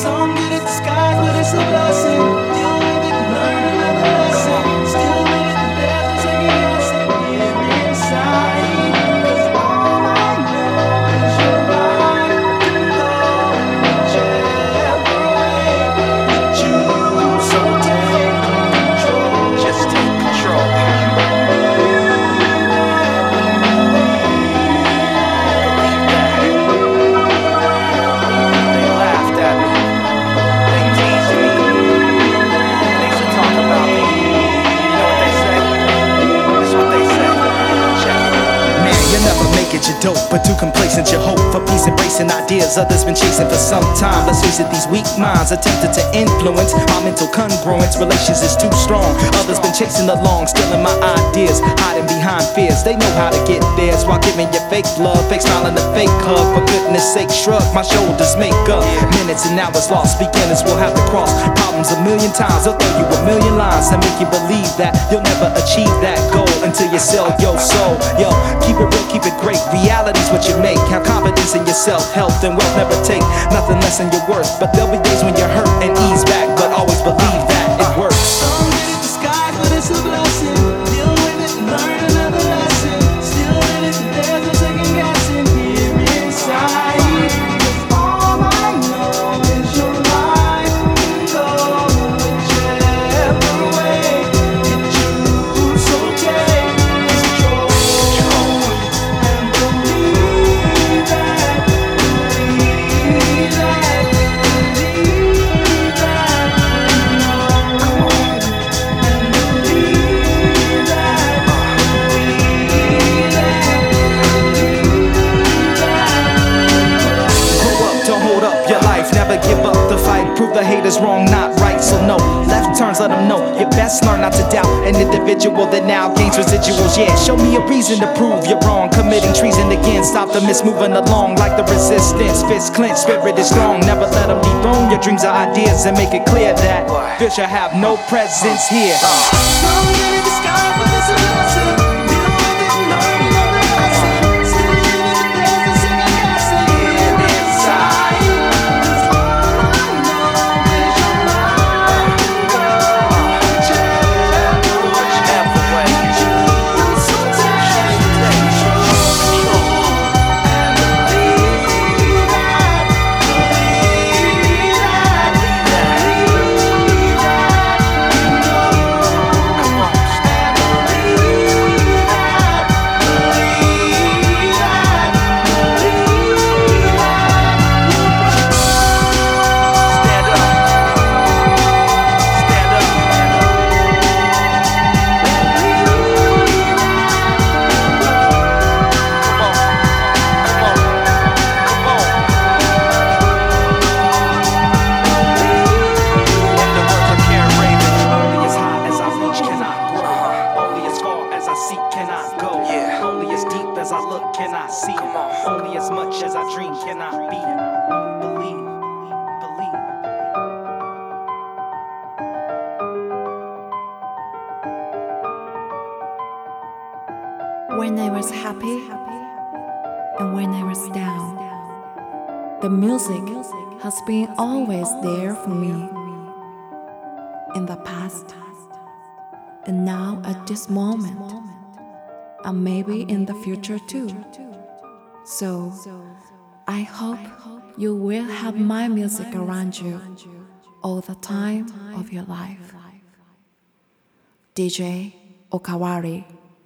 Some get it disguised, but it's a blessing. Deal with it, learn another lesson. Still with it, there's no second guessing. Here inside, 'cause all I know is your life can go whichever way you choose. So take control. Just take control. You're dope, but too complacent. Your hope for peace, embracing ideas others been chasing for some time. Let's face it, these weak minds attempted to influence my mental congruence. Relations is too strong. Others been chasing along, stealing my ideas, hiding behind fears. They know how to get theirs while giving you fake love, fake smile and a fake hug. For goodness sake, shrug. My shoulders make up. Minutes and hours lost. Beginners will have to cross problems a million times. They'll throw you a million lines and make you believe that you'll never achieve that goal until you sell your soul. Yo, keep it real, keep it great. Reality's what you make. Have confidence in yourself. Health and wealth never take nothing less than your worth. But there'll be days when you're hurt and ease back. But always believe that it works. Some get it disguised, but it's a blessing. Deal with it, learn another lesson. Still in it, there's no second guessing. Here inside, 'cause all I know is your life can go whichever way you choose. So take control and believe that, believe that, believe that. Come on. Never give up the fight, prove the haters wrong, not right. So no, left turns, let them know. You best learn not to doubt an individual that now gains residuals. Yeah, show me a reason to prove you're wrong. Committing treason again, stop the miss moving along like the resistance. Fist clenched, spirit is strong. Never let them dethrone your dreams or ideas and make it clear that fear shall have no presence here. Some get it disguised, but it's a blessing. Deal with it, learn another lesson. Still in it, there's no second guessing. Here inside, 'cause all I know is your life can go whichever way you choose. So take control and believe that, believe that, believe that, you know. As I look, can I see? Only as much as I dream can I be. Believe, believe. When I was happy and when I was down, the music has been always there for me. In the past, and now at this moment, and maybe in the future too. So, I hope you will have my music around you all the time of your life. DJ Okawari.